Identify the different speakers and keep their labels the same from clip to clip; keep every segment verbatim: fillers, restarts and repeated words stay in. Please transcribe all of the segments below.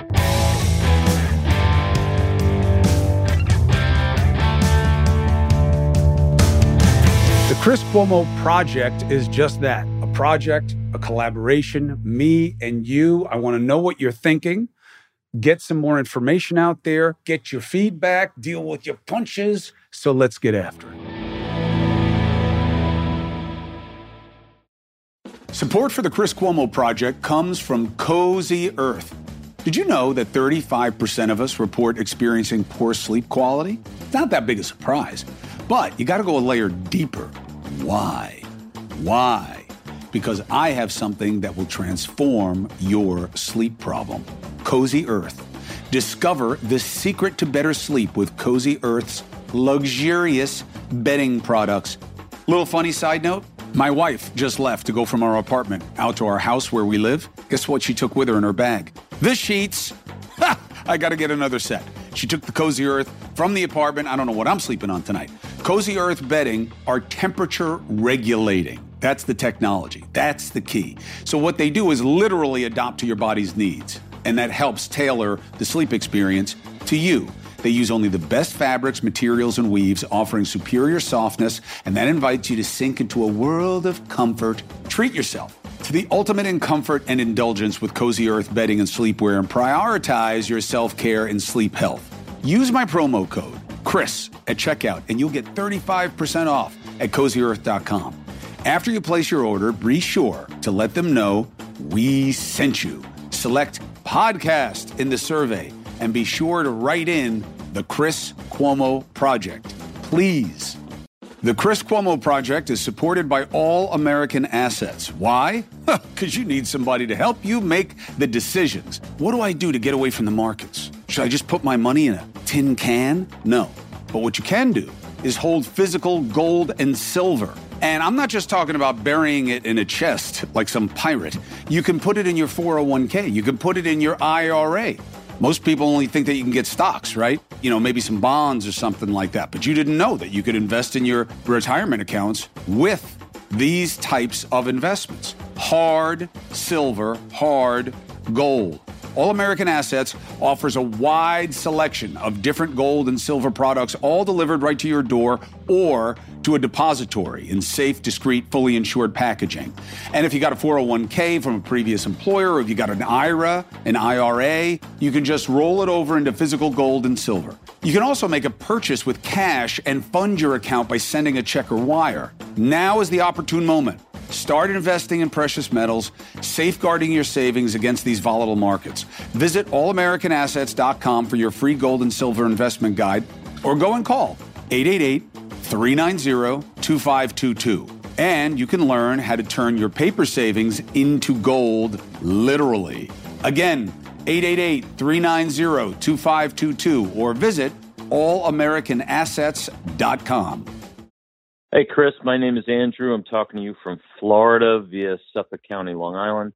Speaker 1: The Chris Cuomo Project is just that, a project, a collaboration, me and you. I want to know what you're thinking, get some more information out there, get your feedback, deal with your punches. So let's get after it. Support for the Chris Cuomo Project comes from Cozy Earth. Did you know that thirty-five percent of us report experiencing poor sleep quality? It's not that big a surprise, but you got to go a layer deeper. Why? Why? Because I have something that will transform your sleep problem. Cozy Earth. Discover the secret to better sleep with Cozy Earth's luxurious bedding products. Little funny side note, my wife just left to go from our apartment out to our house where we live. Guess what she took with her in her bag? The sheets. Ha! I got to get another set. She took the Cozy Earth from the apartment. I don't know what I'm sleeping on tonight. Cozy Earth bedding are temperature regulating. That's the technology. That's the key. So what they do is literally adapt to your body's needs. And that helps tailor the sleep experience to you. They use only the best fabrics, materials, and weaves, offering superior softness, and that invites you to sink into a world of comfort. Treat yourself to the ultimate in comfort and indulgence with Cozy Earth bedding and sleepwear, and prioritize your self-care and sleep health. Use my promo code, Chris, at checkout, and you'll get thirty-five percent off at cozy earth dot com. After you place your order, be sure to let them know we sent you. Select podcast in the survey, and be sure to write in the Chris Cuomo Project, please. The Chris Cuomo Project is supported by All American Assets. Why? Because you need somebody to help you make the decisions. What do I do to get away from the markets? Should I just put my money in a tin can? No. But what you can do is hold physical gold and silver. And I'm not just talking about burying it in a chest like some pirate. You can put it in your four oh one k. You can put it in your I R A. Most people only think that you can get stocks, right? You know, maybe some bonds or something like that. But you didn't know that you could invest in your retirement accounts with these types of investments. Hard silver, hard gold. All American Assets offers a wide selection of different gold and silver products, all delivered right to your door or to a depository in safe, discreet, fully insured packaging. And if you got a four oh one k from a previous employer, or if you got an I R A, an I R A, you can just roll it over into physical gold and silver. You can also make a purchase with cash and fund your account by sending a check or wire. Now is the opportune moment. Start investing in precious metals, safeguarding your savings against these volatile markets. Visit all american assets dot com for your free gold and silver investment guide, or go and call eight eight eight, three nine zero, two five two two. And you can learn how to turn your paper savings into gold, literally. Again, eight eight eight, three nine zero, two five two two, or visit all american assets dot com.
Speaker 2: Hey, Chris, my name is Andrew. I'm talking to you from Florida via Suffolk County, Long Island.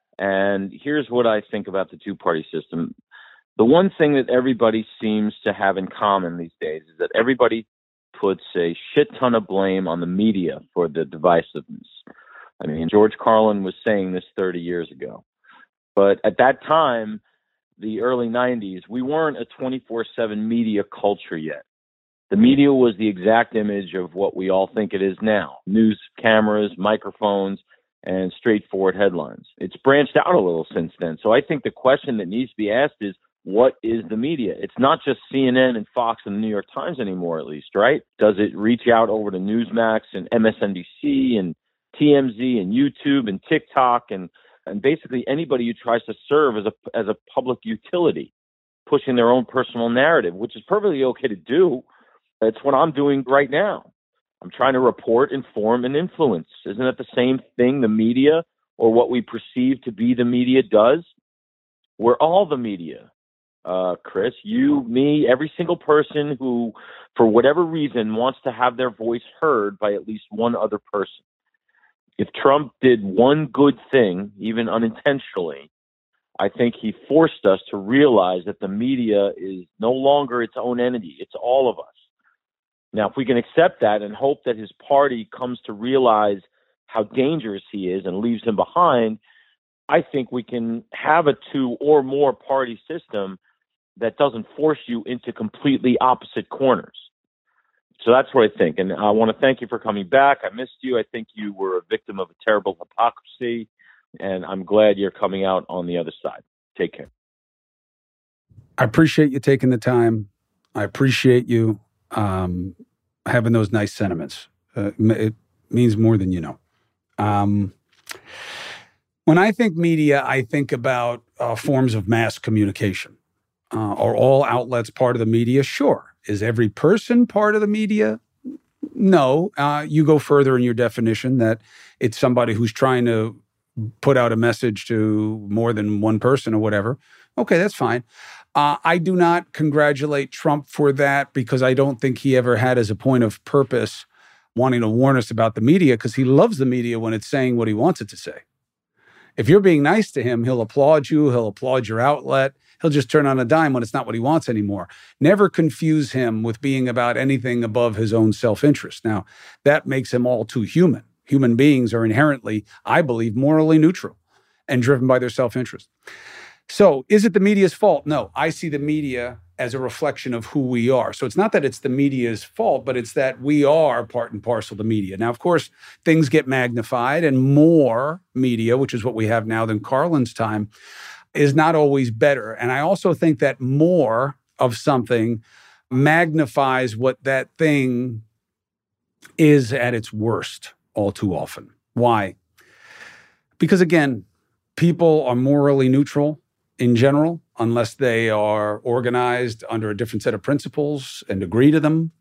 Speaker 2: And here's what I think about the two-party system. The one thing that everybody seems to have in common these days is that everybody puts a shit ton of blame on the media for the divisiveness. I mean, George Carlin was saying this thirty years ago. But at that time, the early nineties, we weren't a twenty-four seven media culture yet. The media was the exact image of what we all think it is now. News cameras, microphones, and straightforward headlines. It's branched out a little since then. So I think the question that needs to be asked is, what is the media? It's not just C N N and Fox and the New York Times anymore, at least, right? Does it reach out over to Newsmax and M S N B C and T M Z and YouTube and TikTok and, and basically anybody who tries to serve as a, as a public utility, pushing their own personal narrative, which is perfectly okay to do. It's what I'm doing right now. I'm trying to report, inform, and influence. Isn't it the same thing the media, or what we perceive to be the media, does? We're all the media, uh, Chris. You, me, every single person who, for whatever reason, wants to have their voice heard by at least one other person. If Trump did one good thing, even unintentionally, I think he forced us to realize that the media is no longer its own entity. It's all of us. Now, if we can accept that and hope that his party comes to realize how dangerous he is and leaves him behind, I think we can have a two or more party system that doesn't force you into completely opposite corners. So that's what I think. And I want to thank you for coming back. I missed you. I think you were a victim of a terrible hypocrisy, and I'm glad you're coming out on the other side. Take care.
Speaker 1: I appreciate you taking the time. I appreciate you um, having those nice sentiments. Uh, it means more than you know. Um, when I think media, I think about uh, forms of mass communication. Uh, are all outlets part of the media? Sure. Is every person part of the media? No. Uh, you go further in your definition that it's somebody who's trying to put out a message to more than one person or whatever. Okay, that's fine. Uh, I do not congratulate Trump for that because I don't think he ever had as a point of purpose wanting to warn us about the media, because he loves the media when it's saying what he wants it to say. If you're being nice to him, he'll applaud you. He'll applaud your outlet. He'll just turn on a dime when it's not what he wants anymore. Never confuse him with being about anything above his own self-interest. Now, that makes him all too human. Human beings are inherently, I believe, morally neutral and driven by their self-interest. So is it the media's fault? No, I see the media as a reflection of who we are. So it's not that it's the media's fault, but it's that we are part and parcel of the media. Now, of course, things get magnified, and more media, which is what we have now than Carlin's time, is not always better. And I also think that more of something magnifies what that thing is at its worst all too often. Why? Because again, people are morally neutral in general, unless they are organized under a different set of principles and agree to them,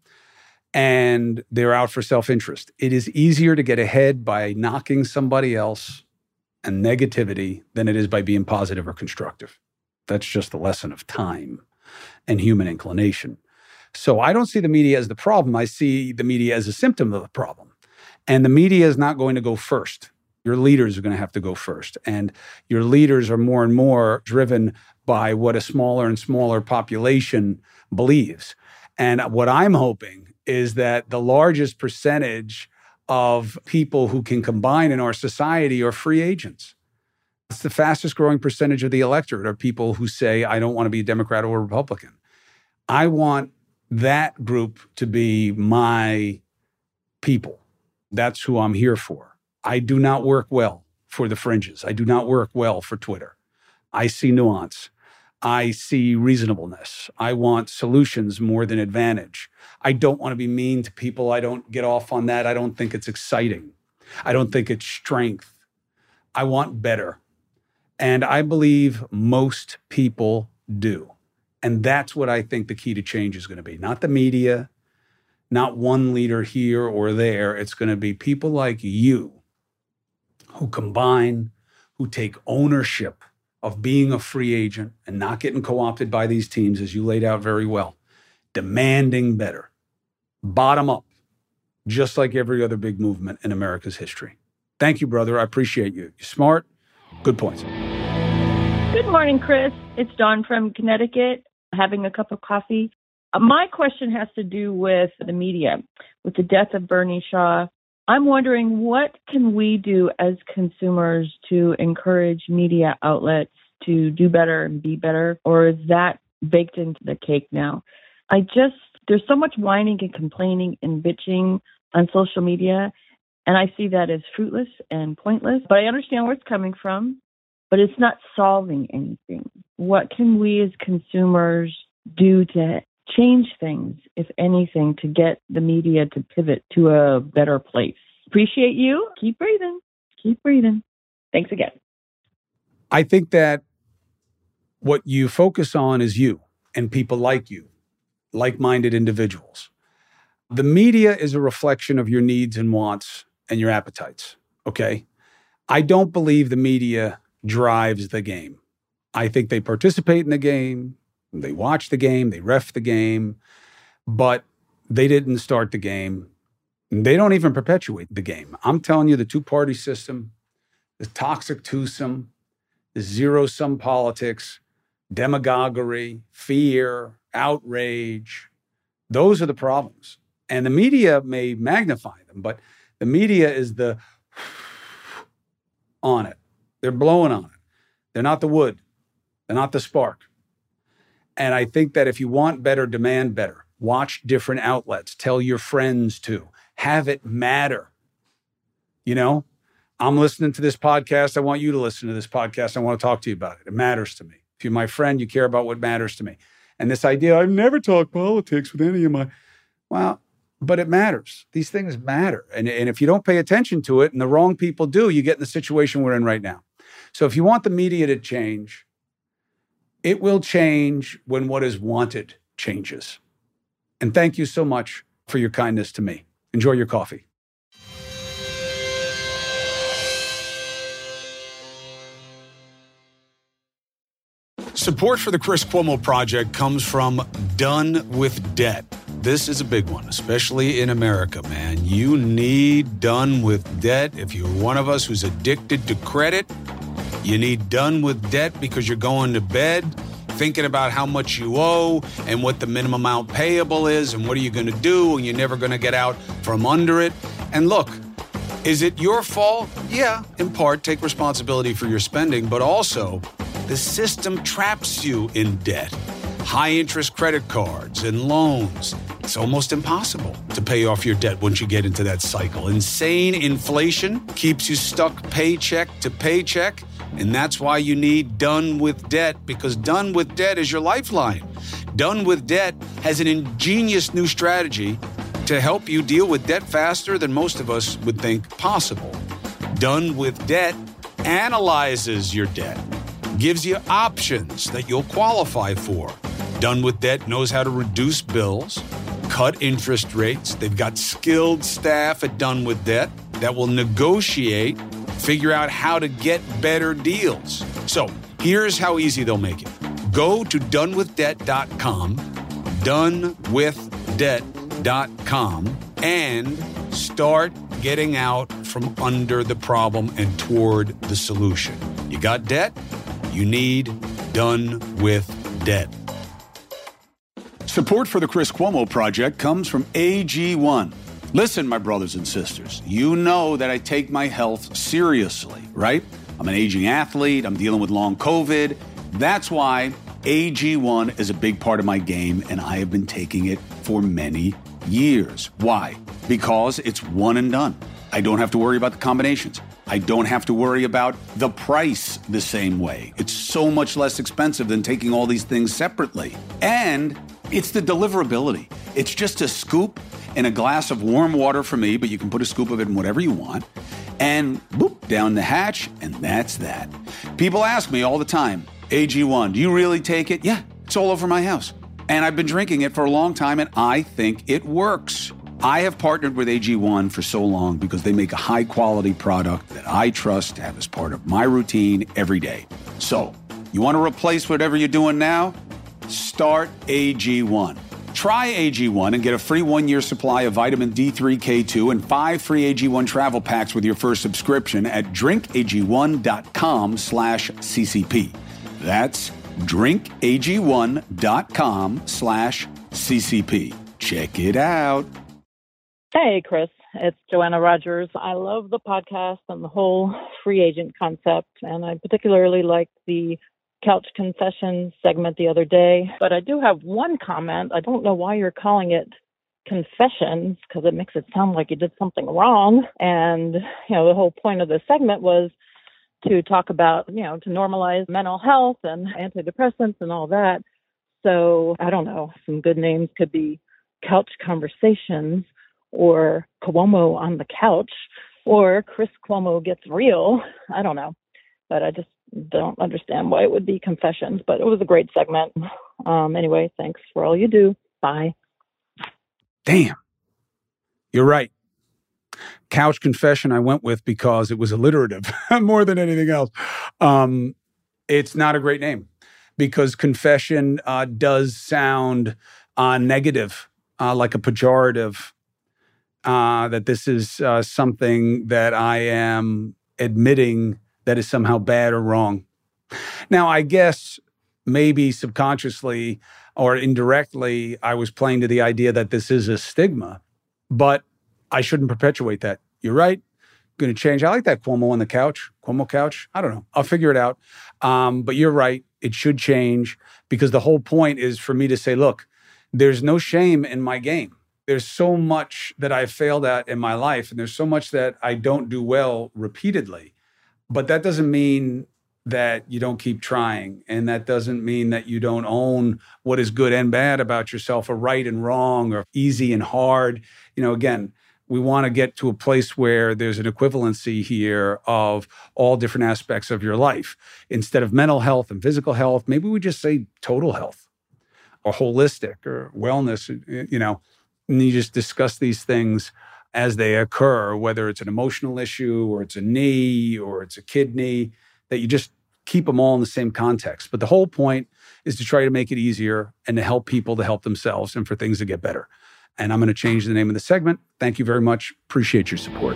Speaker 1: and they're out for self-interest. It is easier to get ahead by knocking somebody else and negativity than it is by being positive or constructive. That's just the lesson of time and human inclination. So I don't see the media as the problem. I see the media as a symptom of the problem. And the media is not going to go first. Your leaders are going to have to go first. And your leaders are more and more driven by what a smaller and smaller population believes. And what I'm hoping is that the largest percentage of people who can combine in our society are free agents. It's the fastest growing percentage of the electorate are people who say, I don't want to be a Democrat or a Republican. I want that group to be my people. That's who I'm here for. I do not work well for the fringes. I do not work well for Twitter. I see nuance. I see reasonableness. I want solutions more than advantage. I don't want to be mean to people. I don't get off on that. I don't think it's exciting. I don't think it's strength. I want better. And I believe most people do. And that's what I think the key to change is going to be. Not the media, not one leader here or there. It's going to be people like you who combine, who take ownership of being a free agent and not getting co-opted by these teams, as you laid out very well, demanding better, bottom up, just like every other big movement in America's history. Thank you, brother. I appreciate you. You're smart. Good points.
Speaker 3: Good morning, Chris. It's Dawn from Connecticut, having a cup of coffee. Uh, my question has to do with the media, with the death of Bernie Shaw. I'm wondering, what can we do as consumers to encourage media outlets to do better and be better? Or is that baked into the cake now? I just, there's so much whining and complaining and bitching on social media, and I see that as fruitless and pointless. But I understand where it's coming from, but it's not solving anything. What can we as consumers do to change things, if anything, to get the media to pivot to a better place? Appreciate you. Keep breathing. Keep breathing. Thanks again.
Speaker 1: I think that what you focus on is you and people like you, like-minded individuals. The media is a reflection of your needs and wants and your appetites, okay? I don't believe the media drives the game. I think they participate in the game, they watch the game, they ref the game, but they didn't start the game. They don't even perpetuate the game. I'm telling you, the two-party system, the toxic twosome, the zero-sum politics, demagoguery, fear, outrage, those are the problems. And the media may magnify them, but the media is the on it. They're blowing on it. They're not the wood. They're not the spark. And I think that if you want better, demand better. Watch different outlets. Tell your friends to. Have it matter. You know, I'm listening to this podcast. I want you to listen to this podcast. I want to talk to you about it. It matters to me. If you're my friend, you care about what matters to me. And this idea, I've never talked politics with any of my, well, but it matters. These things matter. And, and if you don't pay attention to it and the wrong people do, you get in the situation we're in right now. So if you want the media to change, it will change when what is wanted changes. And thank you so much for your kindness to me. Enjoy your coffee. Support for the Chris Cuomo Project comes from Done with Debt. This is a big one, especially in America, man. You need Done with Debt. If you're one of us who's addicted to credit, you need Done with Debt because you're going to bed thinking about how much you owe and what the minimum amount payable is and what are you going to do, and you're never going to get out from under it. And look, is it your fault? Yeah, in part, take responsibility for your spending, but also the system traps you in debt. High interest credit cards and loans. It's almost impossible to pay off your debt once you get into that cycle. Insane inflation keeps you stuck paycheck to paycheck. And that's why you need Done with Debt, because Done with Debt is your lifeline. Done with Debt has an ingenious new strategy to help you deal with debt faster than most of us would think possible. Done with Debt analyzes your debt, gives you options that you'll qualify for. Done with Debt knows how to reduce bills, cut interest rates. They've got skilled staff at Done with Debt that will negotiate, figure out how to get better deals. So here's how easy they'll make it. Go to done with debt dot com, done with debt dot com, and start getting out from under the problem and toward the solution. You got debt? You need Done with Debt. Support for the Chris Cuomo Project comes from A G one. Listen, my brothers and sisters, you know that I take my health seriously, right? I'm an aging athlete. I'm dealing with long COVID. That's why A G one is a big part of my game, and I have been taking it for many years. Why? Because it's one and done. I don't have to worry about the combinations. I don't have to worry about the price the same way. It's so much less expensive than taking all these things separately. And it's the deliverability. It's just a scoop in a glass of warm water for me, but you can put a scoop of it in whatever you want. And boop, down the hatch, and that's that. People ask me all the time, A G one, do you really take it? Yeah, it's all over my house. And I've been drinking it for a long time, and I think it works. I have partnered with A G one for so long because they make a high-quality product that I trust to have as part of my routine every day. So, you want to replace whatever you're doing now? Start A G one. Try A G one and get a free one-year supply of vitamin D three K two and five free A G one travel packs with your first subscription at drink A G one dot com slash C C P. That's drink A G one dot com slash C C P. Check it out.
Speaker 4: Hey, Chris. It's Joanna Rogers. I love the podcast and the whole free agent concept, and I particularly like the Couch Confessions segment the other day. But I do have one comment. I don't know why you're calling it confessions, because it makes it sound like you did something wrong. And, you know, the whole point of the segment was to talk about, you know, to normalize mental health and antidepressants and all that. So I don't know, some good names could be Couch Conversations, or Cuomo on the Couch, or Chris Cuomo Gets Real. I don't know, but I just don't understand why it would be confessions, but it was a great segment. Um, anyway, thanks for all you do. Bye.
Speaker 1: Damn. You're right. Couch Confession I went with because it was alliterative more than anything else. Um, it's not a great name because confession uh, does sound uh, negative, uh, like a pejorative. Uh, that this is uh, something that I am admitting that is somehow bad or wrong. Now, I guess maybe subconsciously or indirectly, I was playing to the idea that this is a stigma, but I shouldn't perpetuate that. You're right. going to change. I like that Cuomo on the couch, Cuomo couch. I don't know. I'll figure it out. Um, but you're right. It should change because the whole point is for me to say, look, there's no shame in my game. There's so much that I've failed at in my life, and there's so much that I don't do well repeatedly. But that doesn't mean that you don't keep trying. And that doesn't mean that you don't own what is good and bad about yourself, or right and wrong, or easy and hard. You know, again, we want to get to a place where there's an equivalency here of all different aspects of your life. Instead of mental health and physical health, maybe we just say total health or holistic or wellness, you know, and you just discuss these things as they occur, whether it's an emotional issue or it's a knee or it's a kidney, that you just keep them all in the same context. But the whole point is to try to make it easier and to help people to help themselves and for things to get better. And I'm going to change the name of the segment. Thank you very much. Appreciate your support.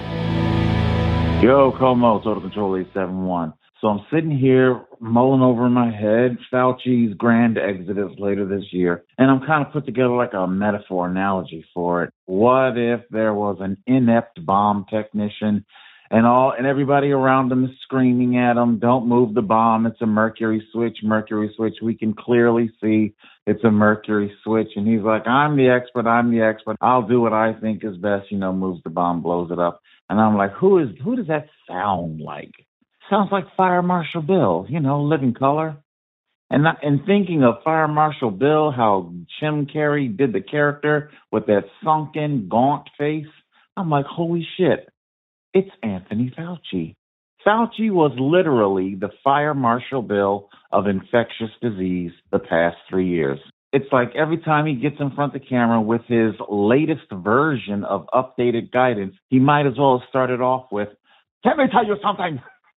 Speaker 5: Yo, Como, Total Control eight seven one. So I'm sitting here mulling over in my head Fauci's grand exodus later this year, and I'm kind of put together like a metaphor analogy for it. What if there was an inept bomb technician and all and everybody around him is screaming at him, don't move the bomb, it's a mercury switch, mercury switch. We can clearly see it's a mercury switch. And he's like, I'm the expert, I'm the expert. I'll do what I think is best, you know, moves the bomb, blows it up. And I'm like, who is who does that sound like? Sounds like Fire Marshal Bill, you know, Living Color. And not, and thinking of Fire Marshal Bill, how Jim Carrey did the character with that sunken, gaunt face, I'm like, holy shit, it's Anthony Fauci. Fauci was literally the Fire Marshal Bill of infectious disease the past three years. It's like every time he gets in front of the camera with his latest version of updated guidance, he might as well have started off with, let me tell you something.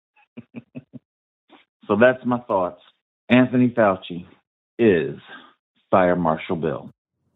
Speaker 5: So that's my thoughts. Anthony Fauci is Fire Marshal Bill.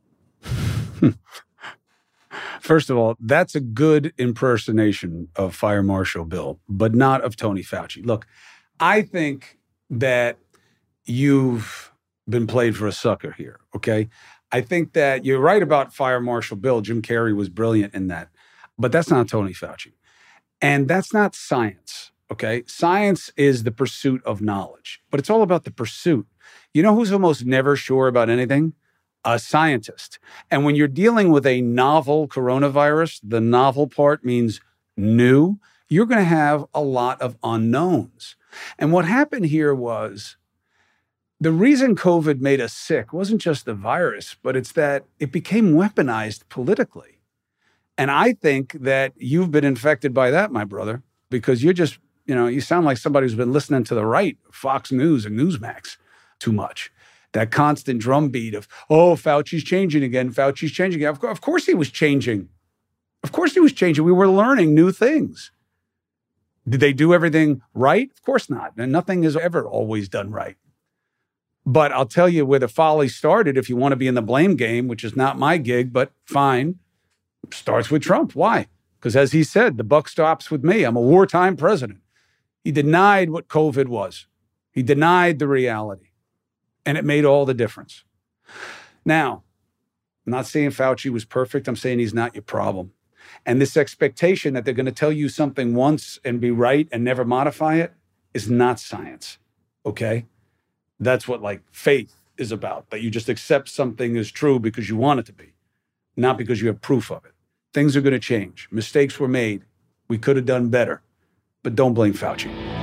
Speaker 1: First of all, that's a good impersonation of Fire Marshal Bill, but not of Tony Fauci. Look, I think that you've been played for a sucker here, okay? I think that you're right about Fire Marshal Bill. Jim Carrey was brilliant in that, but that's not Tony Fauci. And that's not science. Okay, science is the pursuit of knowledge, but it's all about the pursuit. You know who's almost never sure about anything? A scientist. And when you're dealing with a novel coronavirus, the novel part means new, you're going to have a lot of unknowns. And what happened here was the reason COVID made us sick wasn't just the virus, but it's that it became weaponized politically. And I think that you've been infected by that, my brother, because you're just You know, you sound like somebody who's been listening to the right, Fox News and Newsmax, too much. That constant drumbeat of, oh, Fauci's changing again, Fauci's changing again. Of, co- of course he was changing. Of course he was changing. We were learning new things. Did they do everything right? Of course not. And nothing is ever always done right. But I'll tell you where the folly started, if you want to be in the blame game, which is not my gig, but fine, starts with Trump. Why? Because as he said, the buck stops with me. I'm a wartime president. He denied what COVID was. He denied the reality. And it made all the difference. Now, I'm not saying Fauci was perfect. I'm saying he's not your problem. And this expectation that they're going to tell you something once and be right and never modify it is not science, okay? That's what, like, faith is about, that you just accept something as true because you want it to be, not because you have proof of it. Things are going to change. Mistakes were made. We could have done better. But don't blame Fauci.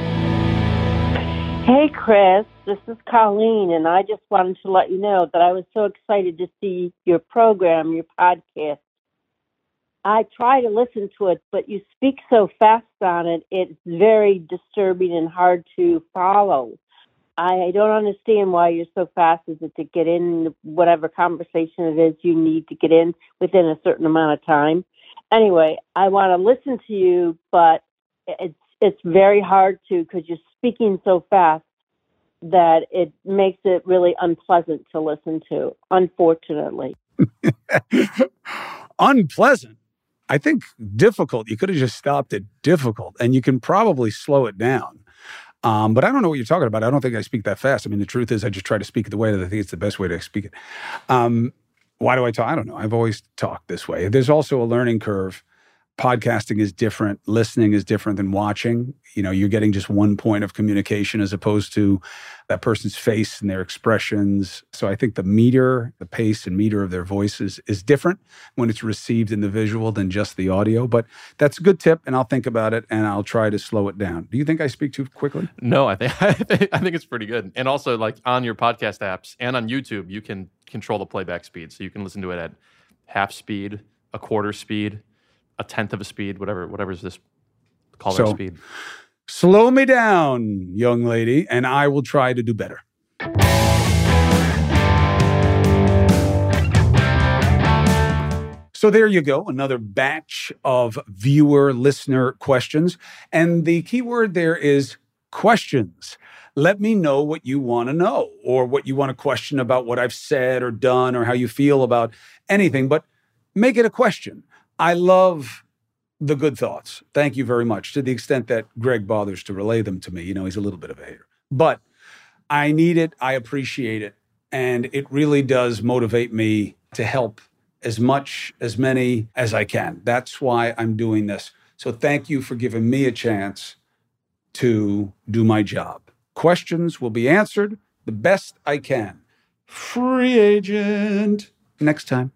Speaker 6: Hey, Chris, this is Colleen, and I just wanted to let you know that I was so excited to see your program, your podcast. I try to listen to it, but you speak so fast on it, it's very disturbing and hard to follow. I don't understand why you're so fast. Is it to get in whatever conversation it is you need to get in within a certain amount of time? Anyway, I want to listen to you, but it's It's very hard to, because you're speaking so fast that it makes it really unpleasant to listen to, unfortunately.
Speaker 1: Unpleasant? I think difficult. You could have just stopped at difficult, and you can probably slow it down. Um, but I don't know what you're talking about. I don't think I speak that fast. I mean, the truth is I just try to speak it the way that I think it's the best way to speak it. Um, why do I talk? I don't know. I've always talked this way. There's also a learning curve. podcasting is different. Listening is different than watching. You know, you're getting just one point of communication as opposed to that person's face and their expressions. So I think the meter, the pace and meter of their voices is different when it's received in the visual than just the audio. But that's a good tip, and I'll think about it, and I'll try to slow it down. Do you think I speak too quickly?
Speaker 7: No, I think I think, I think it's pretty good. And also, like on your podcast apps and on YouTube, you can control the playback speed. So you can listen to it at half speed, a quarter speed, a tenth of a speed, whatever, whatever's this call that
Speaker 1: So,
Speaker 7: speed.
Speaker 1: Slow me down, young lady, and I will try to do better. So there you go, another batch of viewer listener questions. And the key word there is questions. Let me know what you want to know or what you want to question about what I've said or done or how you feel about anything, but make it a question. I love the good thoughts. Thank you very much, to the extent that Greg bothers to relay them to me. You know, he's a little bit of a hater. But I need it. I appreciate it. And it really does motivate me to help as much, as many as I can. That's why I'm doing this. So thank you for giving me a chance to do my job. Questions will be answered the best I can. Free agent. Next time.